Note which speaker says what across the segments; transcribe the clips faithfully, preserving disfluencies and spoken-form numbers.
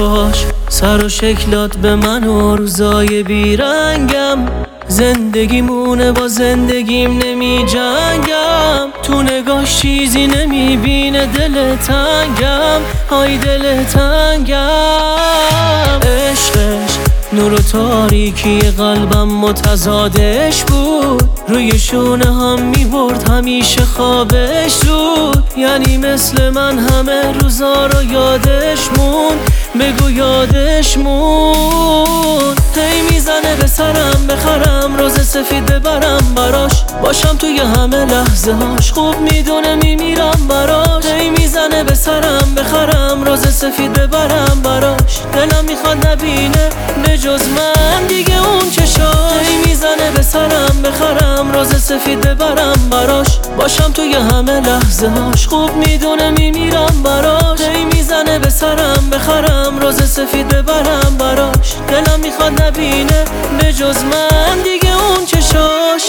Speaker 1: حرفاش، سر و شکلات به من و روزای بیرنگم. زندگیمونه با زندگیم نمی جنگم، تو نگاش چیزی نمی بینه دل تنگم، های دل تنگم. عشقش نور و تاریکی قلبم متضادش بود، روی شونه هم می برد همیشه خوابش زود. یعنی مثل من همه روزا رو یادش موند، بگو یادش موند. هی میزنه به سرم بخرم روز سفید ببرم براش، باشم توی همه لحظه هاش، خوب میدونه میمیرم براش. هی میزنه به سرم بخرم روز سفید ببرم براش، دلم میخواد نبینه بجز من دیگه اون چشاش. هی میزنه به سرم بخرم روز سفید ببرم براش، باشم توی همه لحظه هاش، خوب میدونه میمیرم براش. هی میزنه به سرم بخرم روز سفید ببرم براش، دلم میخواد نبینه بجز من دیگه اون چشاش.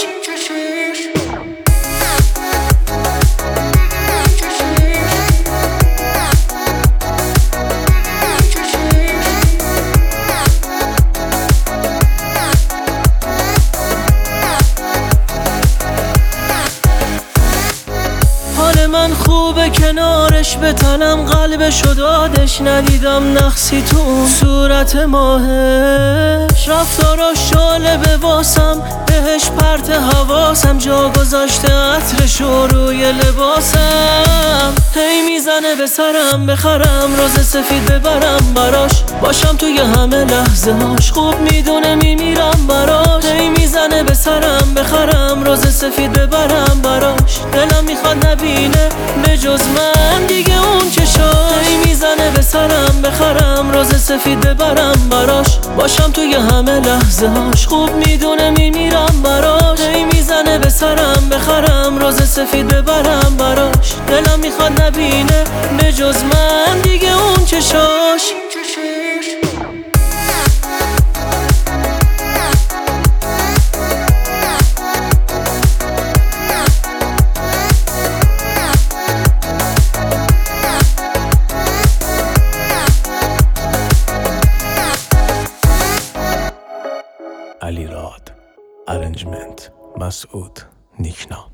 Speaker 1: من خوبه کنارش بتنم، قلبشو دادش، ندیدم نقصی تو اون صورت ماهش. رفتاراش جالبه واسم، بهش پرت حواسم، جا گذاشته عطرشو روی لباسم. هی میزنه به سرم بخرم روز سفید ببرم براش، باشم توی همه لحظه هاش، خوب میدونه میمیرم براش. هی میزنه به سرم بخرم روز سفید ببرم براش، دلم میخواد نبینه بجز من دیگه اون چشاش. هی میزنه به سرم بخرم روز سفید ببرم براش، باشم توی همه لحظه هاش، خوب میدونه میمیرم براش. هی میزنه به سرم بخرم روز سفید ببرم براش، دلم میخواد نبینه بجز من دیگه اون چشاش.
Speaker 2: علیراد، ارنجمنت مسعود نیکنا.